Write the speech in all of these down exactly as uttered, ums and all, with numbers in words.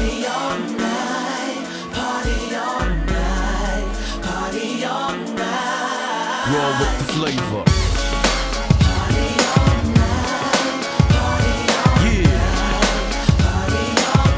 Party all night, party all night, party all night. Roll with the flavor. Party all night, party all night, party all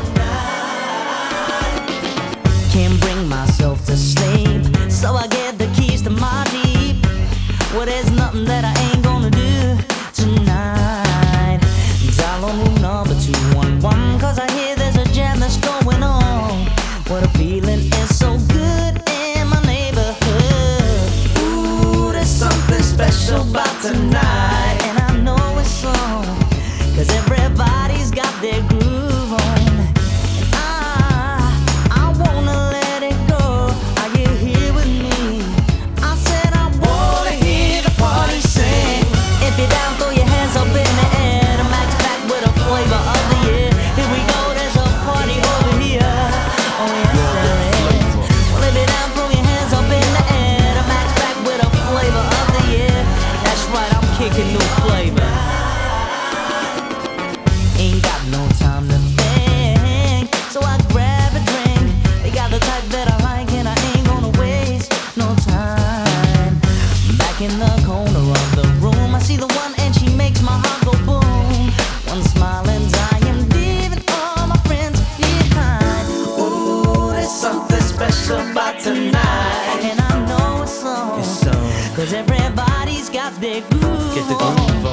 night. Can't bring myself to sleep, so I get the keys to my Jeep. Well, there's nothing that I ain't gonna do tonight. Dial on room number two one one, cause I hear there's a jam that's going on. What a feeling is so good in my neighborhood. Ooh, there's something special about tonight, and I know it's so, cause everybody's got their groove on. And I, I wanna let it go. Are you here with me? I said I wanna hear the party sing. If you're down, throw your hands up in the air. The Max back with a flavor of the year. Here we go, there's a party over here. Oh yes there is. Well, if you're down, throw your hands up in the air. The Max back with a flavor of the year. That's right, I'm kicking new flavor. Ain't got no time to think, so I grab a drink. They got the type that I like, and I ain't gonna waste no time. Back in the corner of the room, I see the one and she makes my heart go boom. One smile and I am leaving all my friends behind. Ooh, there's something special about tonight, and I know it's so, It's so. cause everybody's got their groove. Get the groove